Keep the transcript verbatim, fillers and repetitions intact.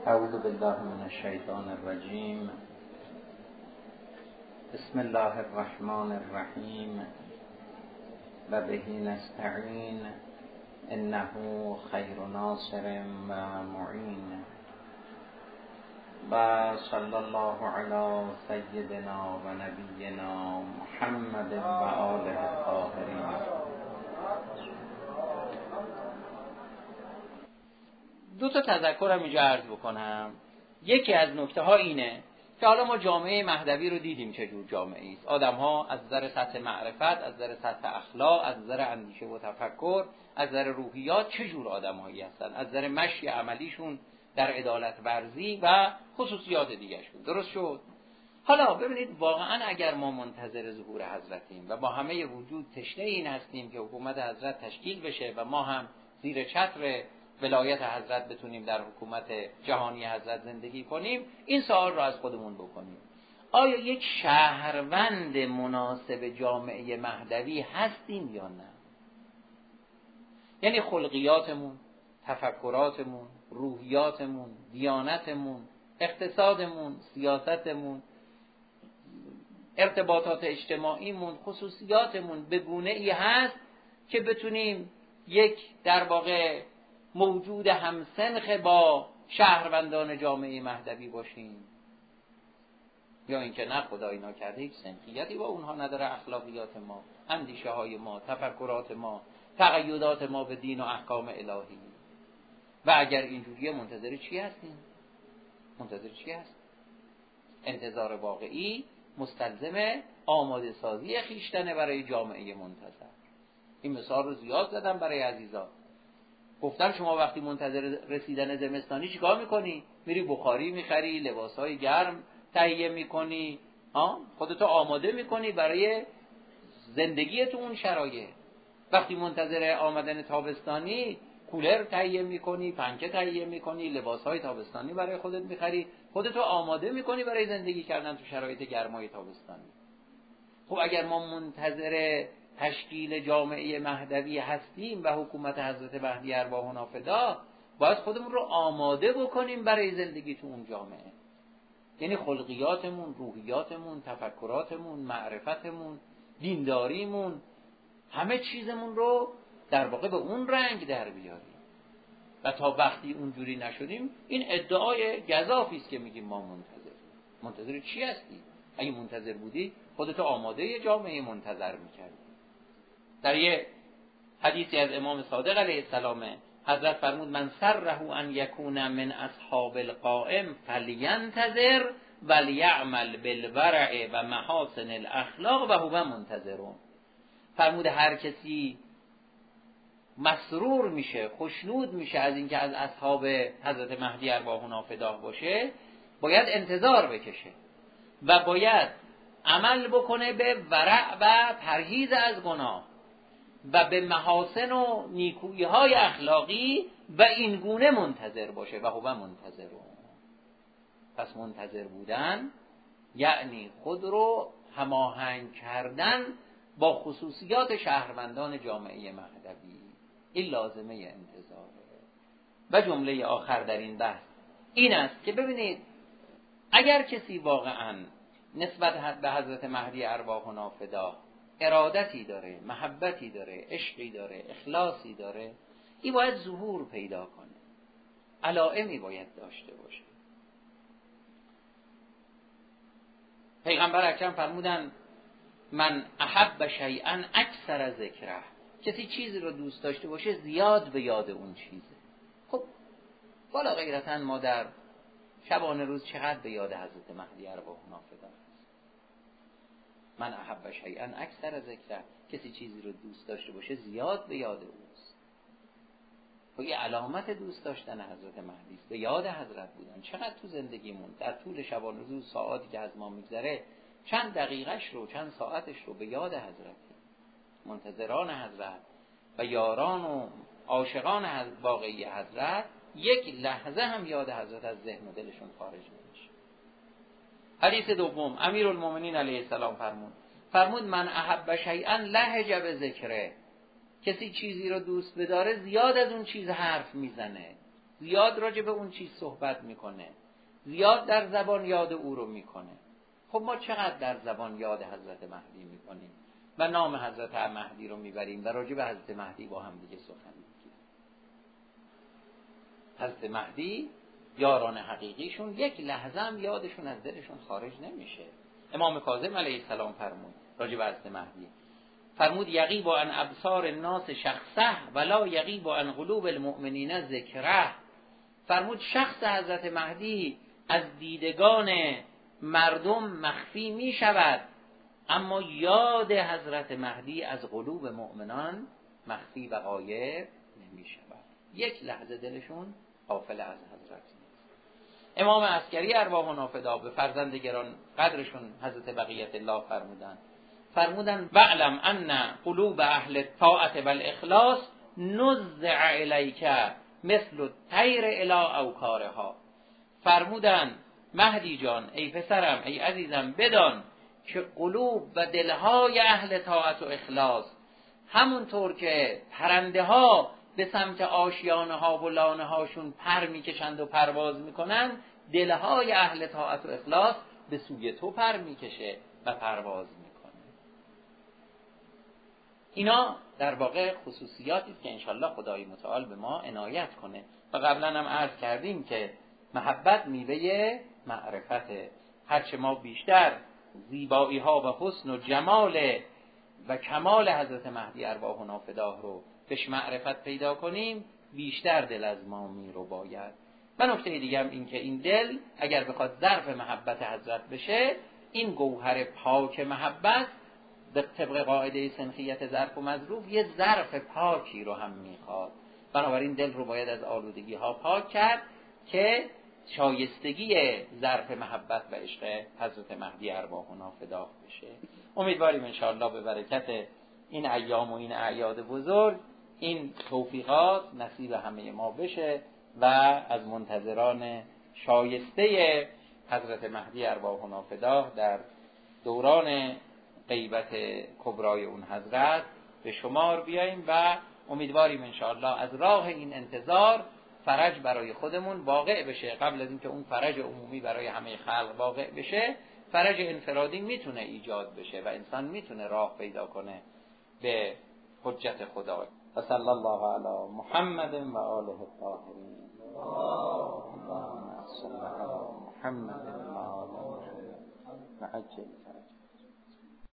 اعوذ بالله من الشیطان الرجیم. بسم الله الرحمن الرحیم و به نستعین انه خیر ناصر و معین و صلی الله علی سیدنا و نبینا محمد و آله الطاهرین. دو تا تذکرم اینجا عرض بکنم. یکی از نکته ها اینه که حالا ما جامعه مهدوی رو دیدیم چجور جامعه است. آدم ها از نظر سطح معرفت، از نظر سطح اخلاق، از نظر اندیشه و تفکر، از نظر روحیات چجور آدم‌هایی هستن، از نظر مشی عملیشون در عدالت ورزی و خصوصیات دیگرشون. درست شد؟ حالا ببینید واقعا اگر ما منتظر ظهور حضرتیم و با همه وجود تشنه این هستیم که حکومت حضرت تشکیل بشه و ما هم زیر چتر ولایت حضرت بتونیم در حکومت جهانی حضرت زندگی کنیم، این سوال رو از خودمون بکنیم: آیا یک شهروند مناسب جامعه مهدوی هستیم یا نه؟ یعنی خلقیاتمون، تفکراتمون، روحیاتمون، دیانتمون، اقتصادمون، سیاستمون، ارتباطات اجتماعیمون، خصوصیاتمون به گونه ای هست که بتونیم یک در واقع موجود همسنخ با شهروندان جامعه مهدوی باشیم، یا اینکه نه خدای ناکرده یک سنخیتی با اونها نداره. اخلاقیات ما، اندیشه های ما، تفکرات ما، تقیدات ما به دین و احکام الهی. و اگر اینجوریه منتظر چی هستیم؟ منتظر چی هست؟ انتظار واقعی مستلزم آماده سازی خویشتن برای جامعه منتظر. این مثال رو زیاد زدم برای عزیزان. گفتم شما وقتی منتظر رسیدن زمستانی چیکار میکنی؟ میری بخاری میخری، لباسهای گرم تهیه میکنی، ها؟ خودتو آماده میکنی برای زندگی تو اون شرایط. وقتی منتظر آمدن تابستانی کولر تهیه میکنی، پنکه تهیه میکنی، لباسهای تابستانی برای خودت میخری، خودتو آماده میکنی برای زندگی کردن تو شرایط گرمای تابستانی. خب اگر ما منتظر تشکیل جامعه مهدوی هستیم و حکومت حضرت مهدی ارواحنا فدا، باید خودمون رو آماده بکنیم برای زندگی تو اون جامعه. یعنی خلقیاتمون، روحیاتمون، تفکراتمون، معرفتمون، دینداریمون، همه چیزمون رو در واقع به اون رنگ در بیاریم. و تا وقتی اونجوری نشدیم، این ادعای گزافی است که میگیم ما منتظر. منتظر چی هستی؟ اگه منتظر بودی خودتو آماده جامعه منتظر میکردی. در یه حدیثی از امام صادق علیه السلام حضرت فرمود: من سره ان یکون من اصحاب القائم فلینتظر ولیعمل بالورع و محاسن الاخلاق و هو منتظرون. فرمود هر کسی مسرور میشه، خوشنود میشه از اینکه از اصحاب حضرت مهدی ارواحنا فدا باشه، باید انتظار بکشه و باید عمل بکنه به ورع و پرهیز از گناه و به محاسن و نیکویی های اخلاقی و این گونه منتظر باشه و هو منتظرون. پس منتظر بودن یعنی خود رو هماهنگ کردن با خصوصیات شهروندان جامعه مهدوی. این لازمه انتظاره. و جمله آخر در این بحث این است که ببینید اگر کسی واقعا نسبت به حضرت مهدی ارواحنا فدا ارادتی داره، محبتی داره، عشقی داره، اخلاصی داره، این باید ظهور پیدا کنه، علائمی باید داشته باشه. پیغمبر اکرم فرمودن: من احب شیئا اکثر ذکره. کسی چیزی رو دوست داشته باشه زیاد به یاد اون چیزه. خب والا غیرتاً ما در شبانه روز چقدر به یاد حضرت مهدی ارواحنا فدا هست. من احب شیئا اکثر ذکره. کسی چیزی رو دوست داشته باشه زیاد به یاد اوست. خب این علامت دوست داشتن حضرت مهدی است، به یاد حضرت بودن. چقدر تو زندگیمون در طول شبانه روز ساعاتی که از ما میگذره، چند دقیقش رو، چند ساعتش رو به یاد حضرتی، منتظران حضرت و یاران و عاشقان واقعی حضرت، یک لحظه هم یاد حضرت از ذهن و دلشون خارج نمیشه. حدیث دوم امیرالمومنین علیه السلام فرمود فرمود من احب شیئا لهج بذکره. کسی چیزی رو دوست بداره زیاد از اون چیز حرف میزنه. زیاد راجع به اون چیز صحبت میکنه، زیاد در زبان یاد او رو میکنه. خب ما چقدر در زبان یاد حضرت مهدی میکنیم و نام حضرت مهدی رو میبریم و راجع به حضرت مهدی با هم دیگه سخن میگیم. حضرت مهدی یاران حقیقیشون یک لحظه هم یادشون از دلشون خارج نمیشه. امام کاظم علیه السلام فرمود راجع به حضرت مهدی، فرمود یغیب عن ابصار الناس شخصه ولا یغیب عن قلوب المؤمنین ذکره. فرمود شخص حضرت مهدی از دیدگان مردم مخفی می شود، اما یاد حضرت مهدی از قلوب مؤمنان مخفی و غایب نمی شود. یک لحظه دلشون غافل از حضرت نیست. امام عسکری ارواح نافدا به فرزند گران قدرشون حضرت بقیت الله فرمودن فرمودن وعلم ان قلوب اهل الطاعت والاخلاص نزع الیک مثل الطیر الی اوکارها. فرمودن مهدی جان، ای پسرم، ای عزیزم، بدان که قلوب و دلهای اهل طاعت و اخلاص همونطور که پرنده ها به سمت آشیانه ها و لانه هاشون پر میکشند و پرواز میکنند، دلهای اهل طاعت و اخلاص به سوی تو پر میکشه و پرواز میکنه. اینا در واقع خصوصیاتی است که انشالله خدای متعال به ما عنایت کنه. و قبلا هم عرض کردیم که محبت میوه معرفته. هرچه ما بیشتر زیبایی ها و حسن و جمال و کمال حضرت مهدی ارواح نافداه رو بهش معرفت پیدا کنیم، بیشتر دل از ما می رو باید. و نکته دیگه هم این که این دل اگر بخواد ظرف محبت حضرت بشه، این گوهر پاک محبت به طبق قاعده سنخیت ظرف و مظروف یه ظرف پاکی رو هم میخواد. بنابراین دل رو باید از آلودگی ها پاک کرد که شایستگی ظرف محبت و عشق حضرت مهدی ارواح نافداه بشه. امیدواریم انشاءالله به برکت این ایام و این اعیاد بزرگ این توفیقات نصیب همه ما بشه و از منتظران شایسته حضرت مهدی ارواح نافداه در دوران غیبت کبرای اون حضرت به شمار بیاییم و امیدواریم انشاءالله از راه این انتظار فرج برای خودمون واقع بشه. قبل از اینکه اون فرج عمومی برای همه خلق واقع بشه، فرج انفرادی میتونه ایجاد بشه و انسان میتونه راه پیدا کنه به حجت خدا. و صلی الله علی محمد و آله الطاهرین. اللهم صل علی محمد و آله محمد.